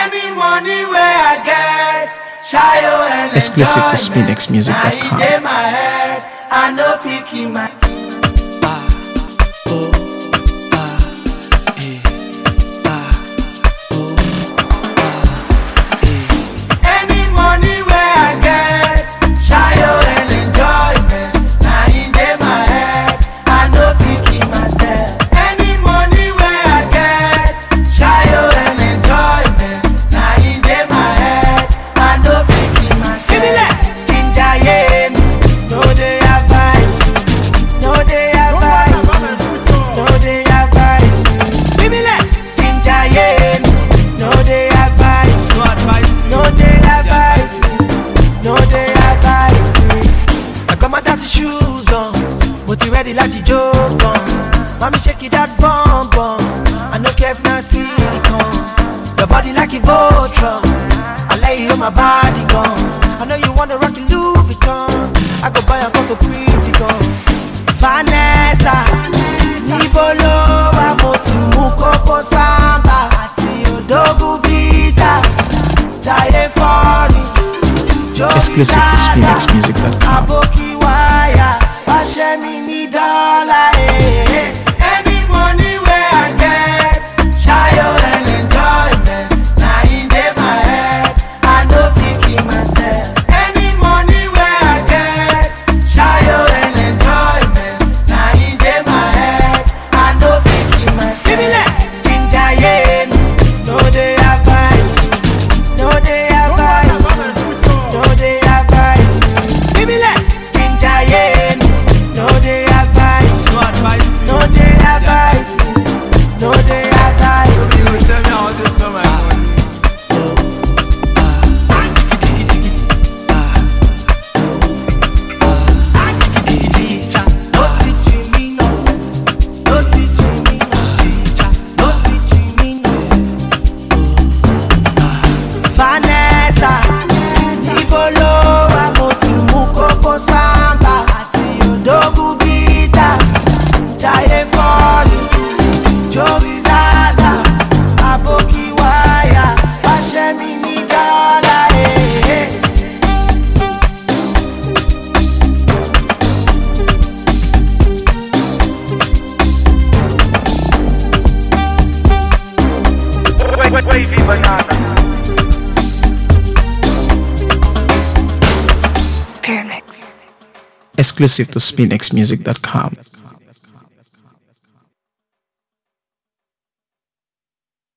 Any money where I get, Shayo and exclusive to SpinXmusic.com. in my head, I know fi keep my. Any money where I get, Shayo and enjoyment. Now in my head, I know fi keep myself. Any money where I get, Shayo and enjoyment. Now in my head, I know fi keep myself. Give me that. Kinjaye, no they advise, no they advise, no they advise. Give me that. Kinjaye, no they advise, no they advise, no they advise. I got my dancing shoes on, but you ready like the joke on. Mommy shake it that bum bum, I no care if not see it come. Your body like a Voltron, I lay you on my body gone. I know you wanna rock the Louis Vuitton, I go buy a cup of pretty gun. Vanessa, Nibolo, Amoti, Mukoko, Samba, Dogu Bitas, Jaye Fori, Exclusive to SpinXmusic.com. Aboki Waya, Bashemi ni dollar, Any money where I get, Shayo and enjoyment. Now in my head, I know fi keep myself. Any money where I get, Shayo and enjoyment. Now in my head, I know fi keep myself. Kinjaye, no they advise, no they advise, no they advise. Give me that. Kinjaye, no they advise, no they advise, no they advise. Tell me how this for my money. Teacher, don't teach me nonsense. Don't teach me nonsense. Teacher, don't teach me nonsense. Vanessa, Nibolo, Amoti, Mukoko, Samba, Dogu Bitas, Jaye Foli, Joey Zaza, Aboki Waya, Bashemi ni dollar, Wavy banana. Exclusive to SpinXmusic.com.